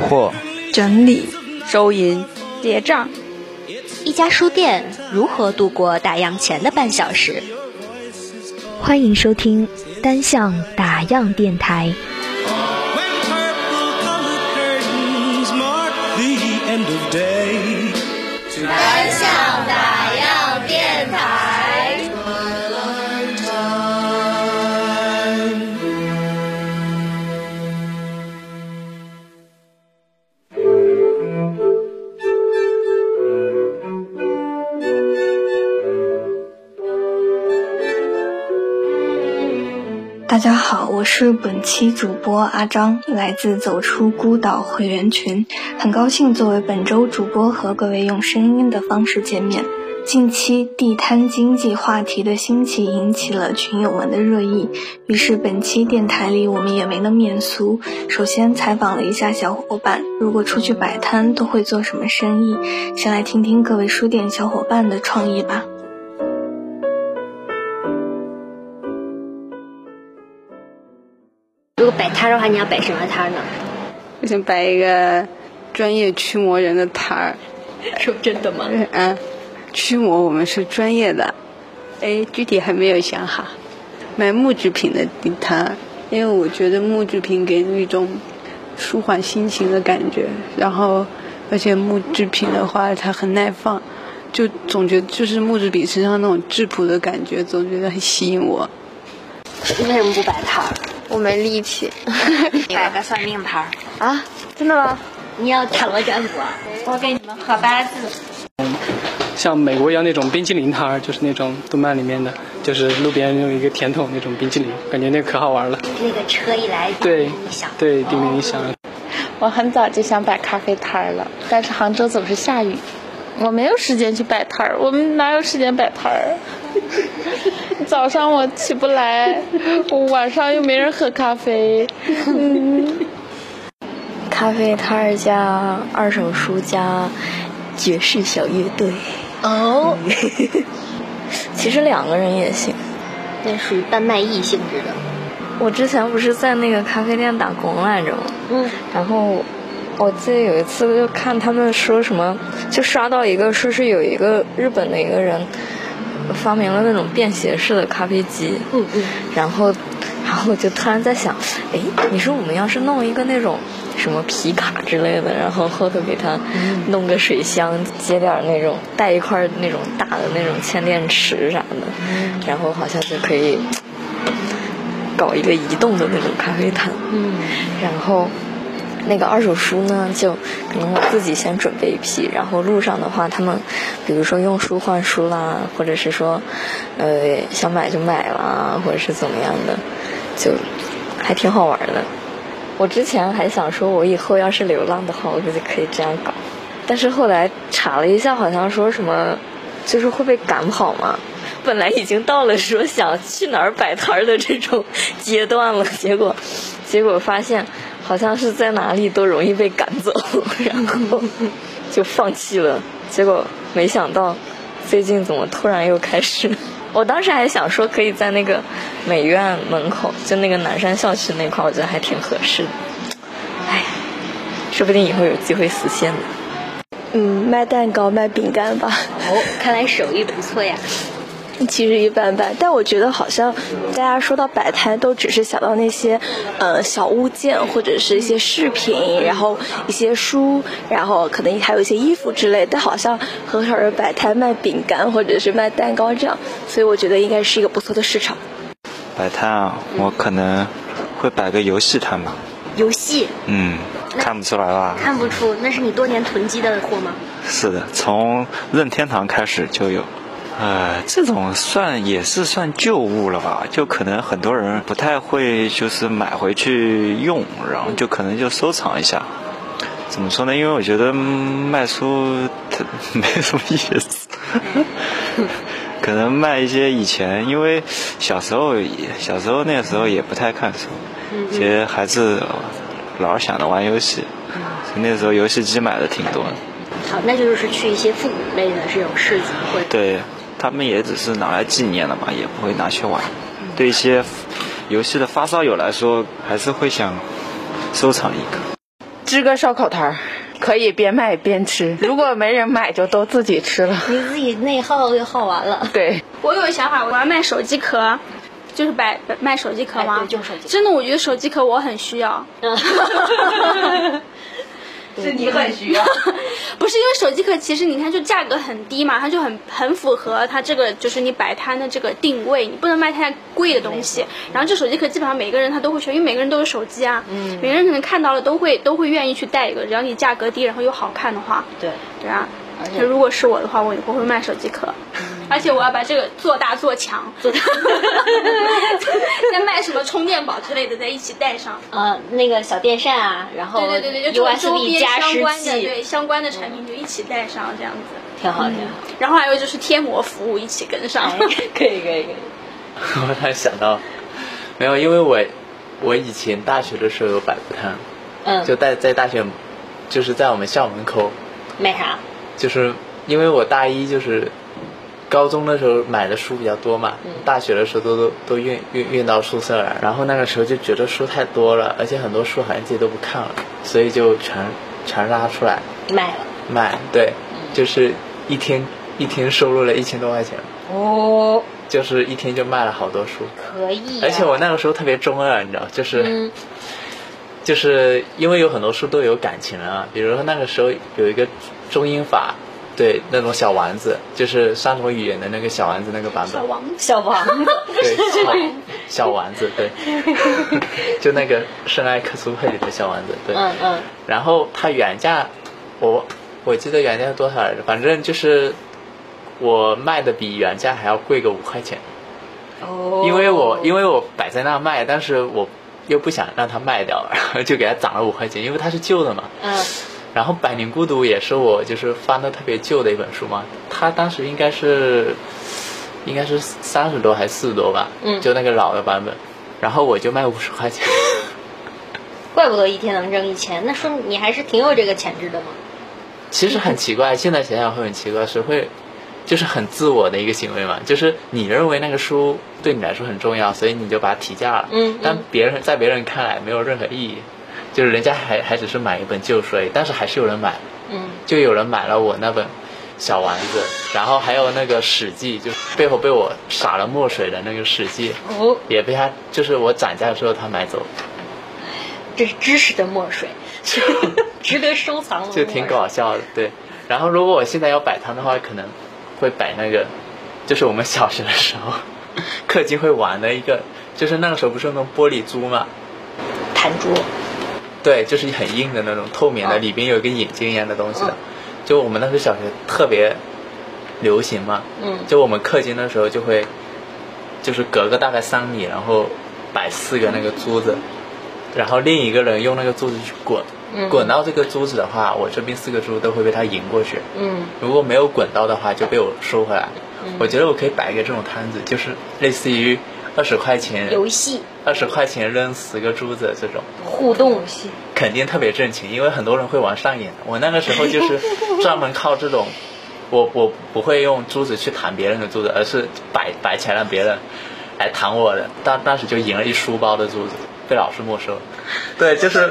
货、 整理、 收银、 结账。 一家书店如何度过打烊前的半小时？ 欢迎收听单向打烊电台。 单向打烊电台。 大家好，我是本期主播阿张，来自走出孤岛会员群，很高兴作为本周主播和各位用声音的方式见面。近期地摊经济话题的兴起引起了群友们的热议，于是本期电台里我们也没能免俗，首先采访了一下小伙伴，如果出去摆摊都会做什么生意，先来听听各位书店小伙伴的创意吧。 如果摆摊的话，你要摆什么摊呢？ 我想摆一个专业驱魔人的摊儿。 说真的吗？ 驱魔我们是专业的，具体还没有想好。卖木制品的地摊，因为我觉得木制品给人一种舒缓心情的感觉，然后而且木制品的话它很耐放，就总觉得就是木制品身上那种质朴的感觉，总觉得很吸引我。 你为什么不摆摊儿？ 我没力气。 摆个算命摊儿啊？真的吗？ 你要塔罗占卜，我给你们合八字。 像美国一样那种冰淇淋摊儿，就是那种动漫里面的，就是路边有一个甜筒那种冰淇淋，感觉那个可好玩了。 那个车一来， 对，对，叮铃一响。 我很早就想摆咖啡摊了，但是杭州总是下雨，我没有时间去摆摊儿。我们哪有时间摆摊儿？早上我起不来，晚上又没人喝咖啡。 咖啡摊儿加二手书加爵士小乐队。 哦， 其实2个人也行， 那属于半卖艺性质的。 我之前不是在那个咖啡店打工来着吗？然后我记得有一次就看他们说什么，就刷到一个说是有一个日本的一个人发明了那种便携式的咖啡机。然后我就突然在想，你说我们要是弄一个那种什么皮卡之类的，然后后头给它弄个水箱，接点那种带一块那种大的那种铅电池啥的，然后好像就可以搞一个移动的那种咖啡摊。然后那个二手书呢，就可能我自己先准备一批，然后路上的话他们比如说用书换书啦，或者是说想买就买啦，或者是怎么样的，就还挺好玩的。我之前还想说我以后要是流浪的话，我就可以这样搞，但是后来查了一下，好像说什么就是会被赶跑嘛，本来已经到了说想去哪儿摆摊的这种阶段了，结果发现好像是在哪里都容易被赶走，然后就放弃了。结果没想到最近怎么突然又开始。我当时还想说可以在那个美院门口，就那个南山校区那块，我觉得还挺合适的。说不定以后有机会实现的。 卖蛋糕卖饼干吧。 看来手艺不错呀。 其实一般般，但我觉得好像大家说到摆摊都只是想到那些小物件或者是一些饰品，然后一些书，然后可能还有一些衣服之类，但好像很少人摆摊卖饼干或者是卖蛋糕这样，所以我觉得应该是一个不错的市场。 摆摊啊，我可能会摆个游戏摊吧。 游戏？ 看不出来吧？ 看不出，那是你多年囤积的货吗？ 是的，从任天堂开始就有。这种也是算旧物了吧，就可能很多人不太会就是买回去用，然后就可能就收藏一下。怎么说呢？因为我觉得卖书它没什么意思。可能卖一些以前，因为小时候那个时候也不太看书，其实孩子老想着玩游戏，所以那时候游戏机买的挺多的。 好，那就是去一些复古类的这种市集会。 对，他们也只是拿来纪念的嘛，也不会拿去玩。对一些游戏的发烧友来说，还是会想收藏一个。 支个烧烤摊儿，可以边卖边吃。如果没人买，就都自己吃了。 你自己内耗就耗完了。 对， 我有想法，我要卖手机壳。就是卖手机壳吗？ 对，就手机壳。 真的，我觉得手机壳我很需要。 是你很需要。 不是因为手机壳，其实你看就价格很低嘛，它就很符合它这个就是你摆摊的这个定位，你不能卖太贵的东西。然后这手机壳基本上每个人他都会选，因为每个人都有手机啊，每个人可能看到了都会愿意去带一个，只要你价格低，然后又好看的话。 对啊。就如果是我的话，我会卖手机壳，而且我要把这个做大做强，再卖什么充电宝之类的，在一起带上。 那个小电扇啊，然后对，就周边加湿器相关的产品就一起带上，这样子挺好。 然后还有就是贴膜服务一起跟上。 可以。 我突然想到，没有，因为我以前大学的时候有摆过摊，就在大学，就是在我们校门口。 卖啥？ 就是因为我大一就是高中的时候买的书比较多嘛，大学的时候都运到宿舍了，然后那个时候就觉得书太多了，而且很多书好像自己都不看了，所以就全拉出来卖。对，就是一天收入了1000多块钱。 哦， 就是一天就卖了好多书。 可以。 而且我那个时候特别中二，你知道，就是因为有很多书都有感情啊，比如说那个时候有一个中英法，对，那种小丸子，就是3种语言的那个小丸子那个版本。 小王子。 对，小丸子，对，就那个圣埃克苏佩里的小丸子，对。然后它原价，我记得原价是多少来着？反正就是我卖的比原价还要贵个5块钱。因为我摆在那卖，但是我又不想让它卖掉，然后就给它涨了5块钱，因为它是旧的嘛。然后《百年孤独》也是我就是翻的特别旧的一本书嘛，它当时应该是30多还是40多吧，就那个老的版本，然后我就卖50块钱。 怪不得一天能挣1000，那说你还是挺有这个潜质的嘛。 其实很奇怪，现在想想会很奇怪，是会就是很自我的一个行为嘛，就是你认为那个书对你来说很重要，所以你就把它提价了。但在别人看来没有任何意义，就是人家还只是买一本旧书而已，但是还是有人买。就有人买了我那本小丸子，然后还有那个《史记》，就是背后被我洒了墨水的那个《史记》，也被他就是我涨价的时候他买走。 这是知识的墨水，值得收藏的。 就挺搞笑的，对。然后如果我现在要摆摊的话，可能会摆那个，就是我们小学的时候课间会玩的一个，就是那个时候不是那种玻璃珠嘛， 弹珠。 对，就是很硬的那种透明的，里边有一个眼睛一样的东西的。就我们那时候小学特别流行嘛，就我们课间的时候就会，就是隔个大概3米，然后摆4个那个珠子，然后另一个人用那个珠子去滚到这个珠子的话，我这边4个珠都会被他赢过去。如果没有滚到的话，就被我收回来。我觉得我可以摆一个这种摊子，就是类似于20块钱游戏 ，20块钱扔10个珠子这种互动游戏， 肯定特别挣钱，因为很多人会玩上瘾。我那个时候就是专门靠这种，我不会用珠子去弹别人的珠子，而是摆起来让别人来弹我的。当时就赢了一书包的珠子，被老师没收。对，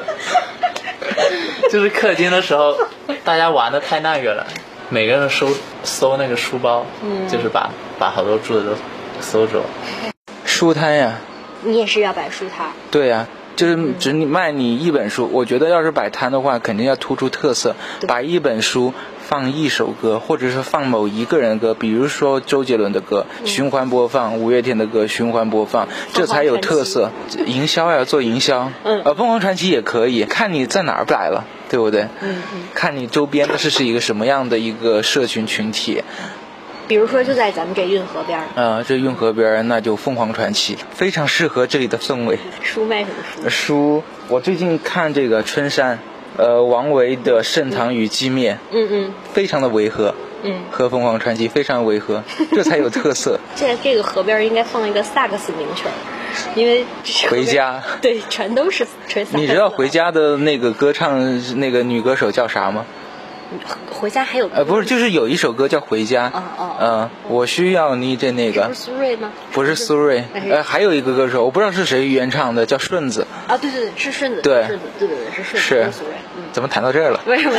就是课间的时候，大家玩的太那个了，每个人搜那个书包，就是把好多珠子都搜走。 书摊呀， 你也是要摆书摊？ 对呀，就是只卖你一本书。我觉得要是摆摊的话，肯定要突出特色，把一本书放一首歌，或者是放某一个人的歌，比如说周杰伦的歌，循环播放；5月天的歌循环播放，这才有特色。营销呀，做营销。凤凰传奇也可以，看你在哪儿摆了，对不对？看你周边的是一个什么样的一个社群群体。 比如说就在咱们这运河边这运河边那就凤凰传奇，非常适合这里的氛围。 书卖什么书？ 书我最近看这个春山，王维的《盛唐与击灭》，非常的违和，和凤凰传奇非常违和，这才有特色。 在这个河边应该放一个萨克斯名曲，因为回家对全都是吹萨克斯。 你知道回家的那个歌唱那个女歌手叫啥吗？ 回家还有不是，就是有一首歌叫《回家》。我需要你这那个。 是苏芮吗？ 不是苏芮，还有一个歌手，我不知道是谁原唱的，叫顺子。 对，是顺子。 对， 是顺子，对，是顺子。 是苏芮。 怎么谈到这儿了？ 为什么？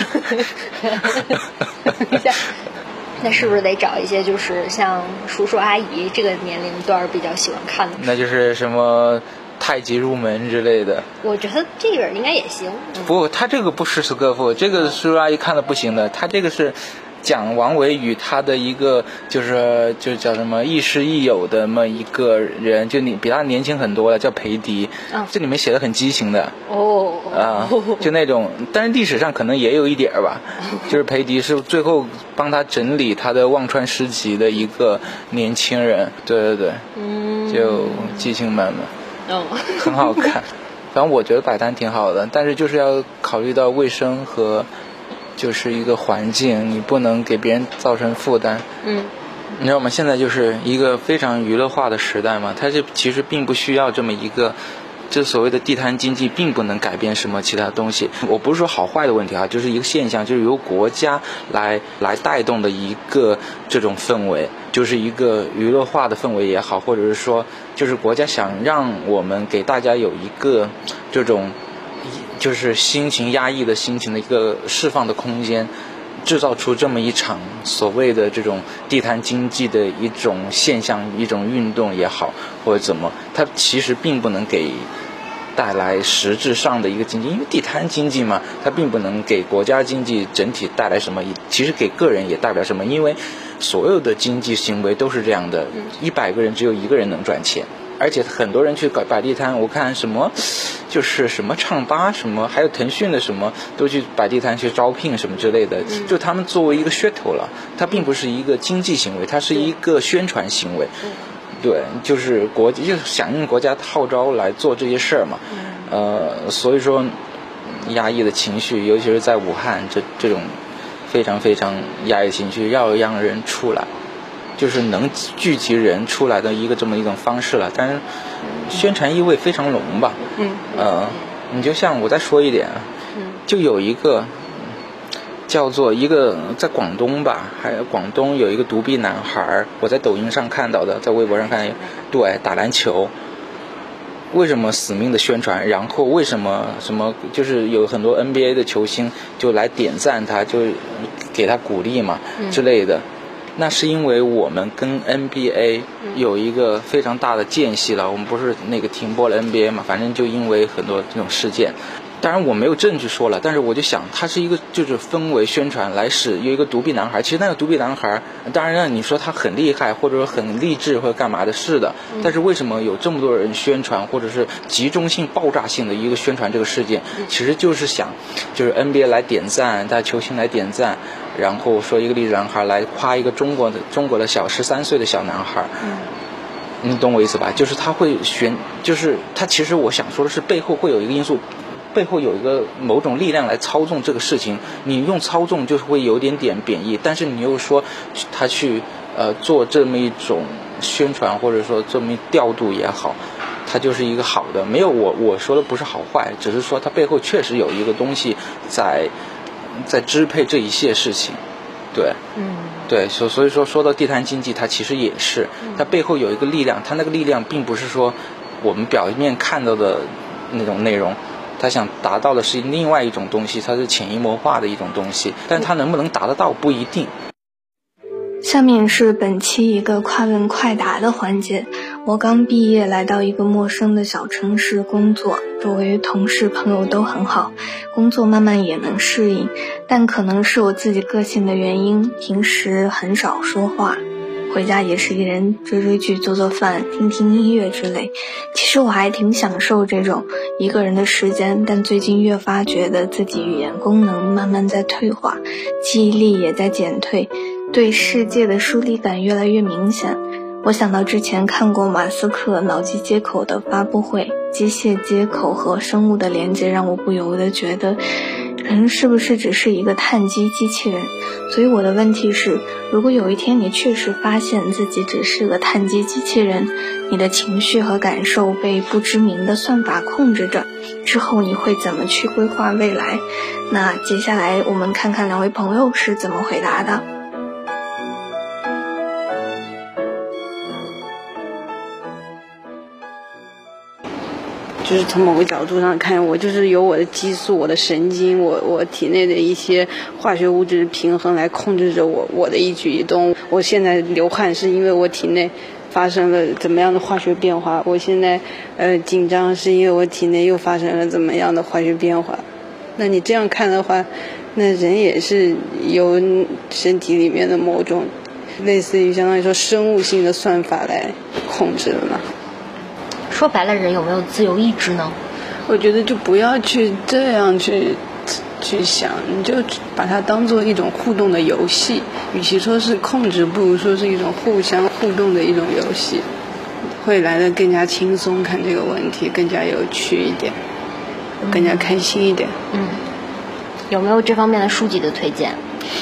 那是不是得找一些就是像叔叔阿姨这个年龄段比较喜欢看的？ 那就是什么太极入门之类的。 我觉得这本应该也行。 不，他这个不诗词歌赋，这个叔叔阿姨看了不行的。他这个是讲王维与他的一个就叫什么亦师亦友的那么一个人，就你比他年轻很多了，叫裴迪。这里面写的很激情的。就那种，但是历史上可能也有一点吧，就是裴迪是最后帮他整理他的忘川诗集的一个年轻人。对，就激情满满，很好看。反正我觉得摆摊挺好的，但是就是要考虑到卫生和就是一个环境，你不能给别人造成负担。你知道吗？现在就是一个非常娱乐化的时代嘛，它其实并不需要这么一个。这所谓的地摊经济并不能改变什么其他东西，我不是说好坏的问题啊，就是一个现象，就是由国家来带动的一个这种氛围，就是一个娱乐化的氛围也好，或者是说就是国家想让我们给大家有一个这种就是心情压抑的心情的一个释放的空间，制造出这么一场所谓的这种地摊经济的一种现象，一种运动也好，或者怎么，它其实并不能给带来实质上的一个经济，因为地摊经济嘛，它并不能给国家经济整体带来什么，其实给个人也代表什么，因为所有的经济行为都是这样的，100个人只有1个人能赚钱。而且很多人去摆地摊，我看什么就是什么唱吧什么，还有腾讯的什么都去摆地摊去招聘什么之类的，就他们作为一个噱头了，它并不是一个经济行为，它是一个宣传行为。对，就是就是响应国家号召来做这些事儿嘛。所以说压抑的情绪，尤其是在武汉这种非常非常压抑的情绪，要让人出来。就是能聚集人出来的这么一种方式了，但是宣传意味非常浓吧。你就像我再说一点，就有一个叫做一个在广东吧，还有广东有一个独臂男孩，我在抖音上看到的，在微博上看，对，打篮球。为什么死命的宣传？然后为什么就是有很多 NBA 的球星就来点赞他，就给他鼓励嘛之类的。那是因为我们跟 NBA 有一个非常大的间隙了，我们不是停播了 NBA 嘛，反正就因为很多这种事件。当然我没有证据说了，但是我就想它是一个就是氛围宣传来使有一个独臂男孩，其实那个独臂男孩当然让你说他很厉害或者说很励志或者干嘛的，是的，但是为什么有这么多人宣传或者是集中性爆炸性的一个宣传这个事件，其实就是想就是 NBA 来点赞，大家球星来点赞，然后说一个励志男孩来夸一个中国的13岁的小男孩。你懂我意思吧？就是他会就是他其实我想说的是背后会有一个因素，背后有一个某种力量来操纵这个事情，你用操纵就会有点贬义，但是你又说他去做这么一种宣传或者说这么一调度也好，它就是一个好的。没有我说的不是好坏，只是说它背后确实有一个东西在支配这一切事情。对，对，所以说到地摊经济，它其实也是它背后有一个力量，它那个力量并不是说我们表面看到的那种内容，他想达到的是另外一种东西，它是潜移默化的一种东西，但它能不能达得到不一定。 下面是本期一个快问快答的环节。我刚毕业来到一个陌生的小城市工作，周围同事朋友都很好，工作慢慢也能适应，但可能是我自己个性的原因，平时很少说话，回家也是一人追剧做饭听音乐之类。其实我还挺享受这种一个人的时间，但最近越发觉得自己语言功能慢慢在退化，记忆力也在减退，对世界的疏离感越来越明显。我想到之前看过马斯克脑机接口的发布会，机械接口和生物的连接让我不由得觉得人是不是只是一个碳基机器人。所以我的问题是，如果有一天你确实发现自己只是个碳基机器人，你的情绪和感受被不知名的算法控制着，之后你会怎么去规划未来？那接下来我们看看两位朋友是怎么回答的。 就是从某个角度上看，我就是由我的激素、我的神经、我体内的一些化学物质平衡来控制着我的一举一动。我现在流汗是因为我体内发生了怎么样的化学变化，我现在紧张是因为我体内又发生了怎么样的化学变化。那你这样看的话，那人也是由身体里面的某种类似于相当于说生物性的算法来控制的嘛。 说白了，人有没有自由意志呢？ 我觉得就不要去这样去想，你就把它当做一种互动的游戏，与其说是控制，不如说是一种互相互动的一种游戏，会来得更加轻松，看这个问题更加有趣一点，更加开心一点。 有没有这方面的书籍的推荐？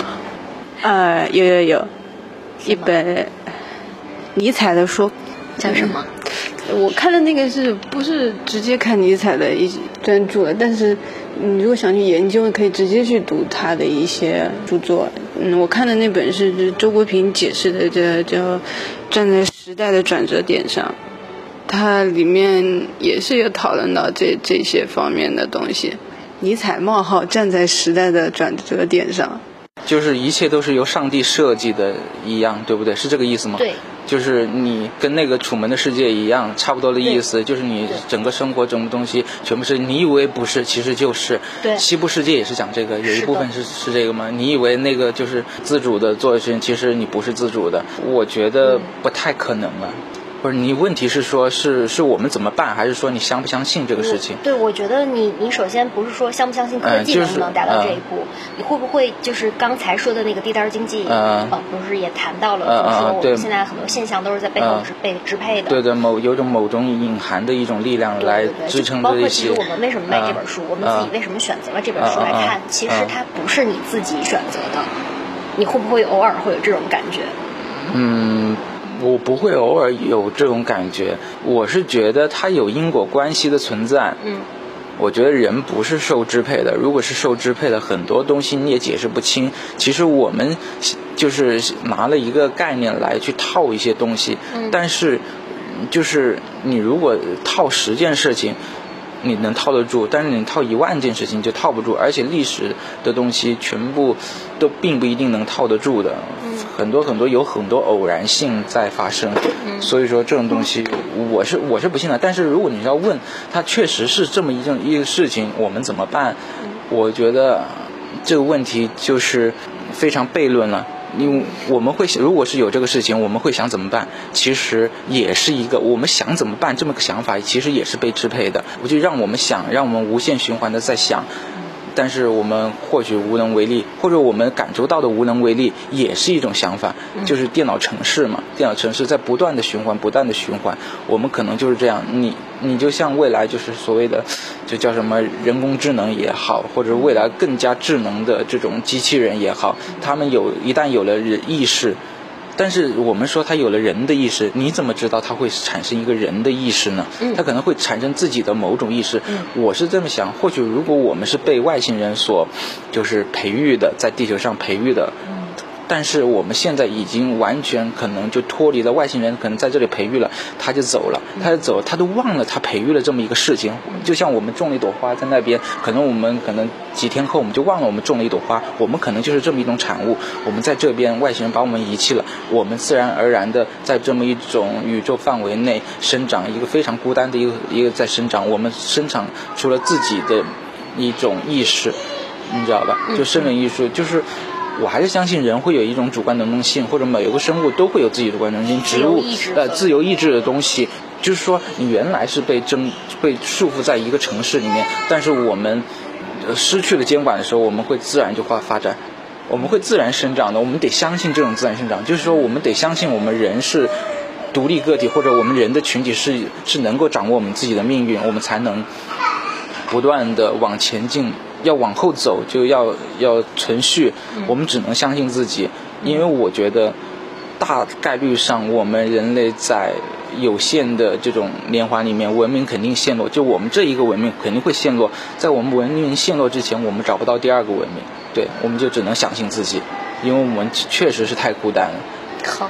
有一本尼采的书， 叫什么？ 我看的那个不是直接看尼采的一专著了，但是你如果想去研究，可以直接去读他的一些著作。我看的那本是周国平解释的，叫站在时代的转折点上，它里面也是有讨论到这些方面的东西。尼采冒号站在时代的转折点上， 就是一切都是由上帝设计的一样，对不对？是这个意思吗？ 对， 就是你跟那个楚门的世界一样，差不多的意思，就是你整个生活整个东西全部是你以为不是，其实就是。 对， 西部世界也是讲这个，有一部分是这个吗？你以为那个就是自主的做事情，其实你不是自主的。我觉得不太可能了。不是，你问题是说是我们怎么办，还是说你相不相信这个事情？ 对，我觉得你首先不是说相不相信科技能不能达到这一步，你会不会就是刚才说的那个地摊经济，不是也谈到了，就是说我们现在很多现象都是在背后是被支配的。 对的，有某种隐含的一种力量来支撑这些。 包括其实我们为什么卖这本书，我们自己为什么选择了这本书来看，其实它不是你自己选择的。你会不会偶尔会有这种感觉？ 我不会偶尔有这种感觉，我是觉得它有因果关系的存在。我觉得人不是受支配的，如果是受支配的，很多东西你也解释不清。其实我们就是拿了一个概念来去套一些东西，但是就是你如果套10件事情你能套得住，但是你套10000件事情就套不住，而且历史的东西全部都并不一定能套得住的，有很多偶然性在发生，所以说这种东西我是不信的。但是如果你要问它确实是这么一个事情，我们怎么办？我觉得这个问题就是非常悖论了。我们会如果是有这个事情，我们会想怎么办？其实也是一个我们想怎么办这么个想法，其实也是被支配的。我就让我们想，让我们无限循环的在想，但是我们或许无能为力，或者我们感受到的无能为力也是一种想法，就是电脑程式嘛，电脑程式在不断的循环，我们可能就是这样。你就像未来就是所谓的就叫什么人工智能也好，或者未来更加智能的这种机器人也好，他们一旦有了意识，但是我们说他有了人的意识，你怎么知道他会产生一个人的意识呢？他可能会产生自己的某种意识。我是这么想，或许如果我们是被外星人所就是培育的，在地球上培育的，但是我们现在已经完全可能就脱离了外星人，可能在这里培育了，他就走了，他都忘了他培育了这么一个事情。就像我们种了一朵花在那边，可能几天后我们就忘了我们种了一朵花，我们可能就是这么一种产物。我们在这边外星人把我们遗弃了，我们自然而然的在这么一种宇宙范围内生长，一个非常孤单的一个在生长，我们生长出了自己的一种意识，你知道吧？就生人艺术，就是我还是相信人会有一种主观能动性，或者每个生物都会有自己的主观能动性。植物自由意志的东西，就是说你原来是被束缚在一个城市里面，但是我们失去了监管的时候，我们会自然就发展，我们会自然生长的。我们得相信这种自然生长，就是说我们得相信我们人是独立个体，或者我们人的群体是能够掌握我们自己的命运，我们才能不断的往前进。要往后走就要存续，我们只能相信自己。因为我觉得大概率上我们人类在有限的这种年华里面，文明肯定陷落，就我们这一个文明肯定会陷落。在我们文明陷落之前，我们找不到第二个文明，对，我们就只能相信自己，因为我们确实是太孤单了。 好，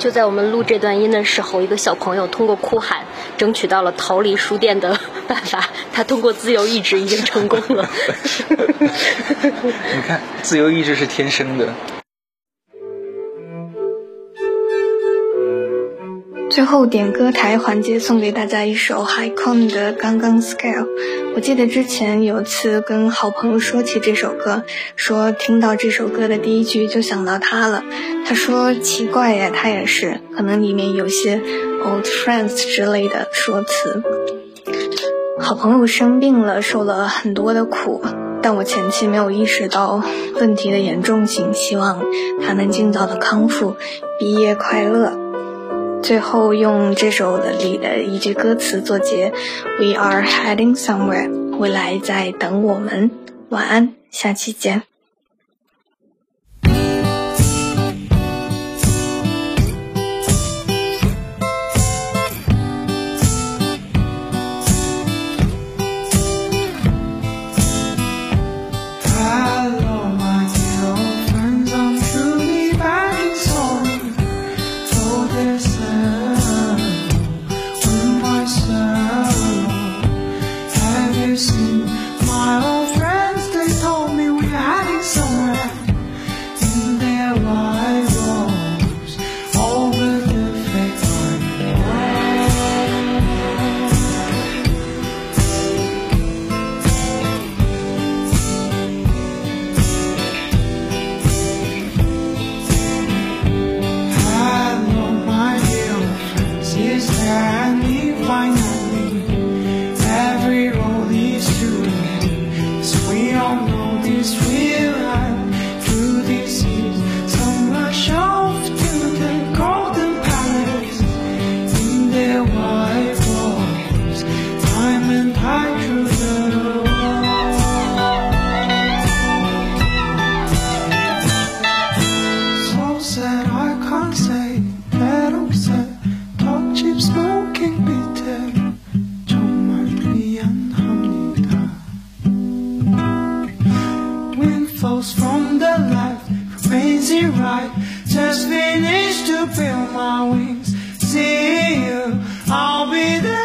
就在我们录这段音的时候，一个小朋友通过哭喊争取到了逃离书店的办法，他通过自由意志已经成功了。 你看，自由意志是天生的。 最后点歌台环节送给大家一首 Haikon 的刚刚 Scale。 我记得之前有次跟好朋友说起这首歌，说听到这首歌的第一句就想到他了。他说奇怪呀，他也是，可能里面有些 old friends 之类的说辞。好朋友生病了，受了很多的苦，但我前期没有意识到问题的严重性，希望他能尽早的康复，毕业快乐。最后用这首里的一句歌词作结， We are heading somewhere， 未来在等我们。晚安，下期见。 Flows from the left, crazy right. Just finished to build my wings. See you, I'll be there.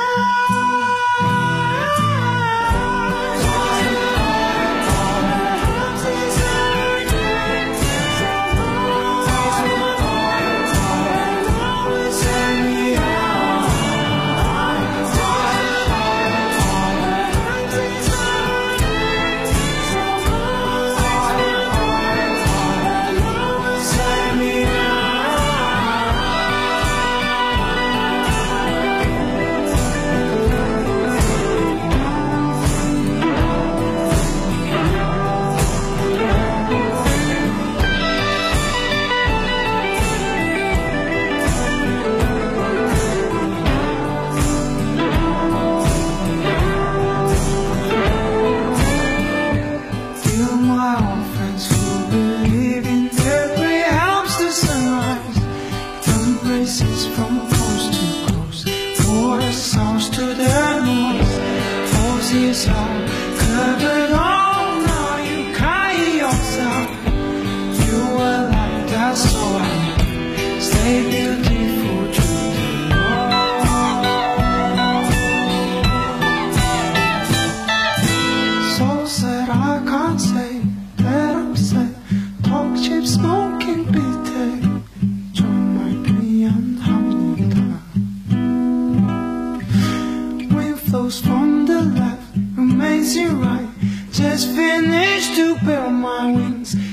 From the left, amazing right. Just finished to build my wings.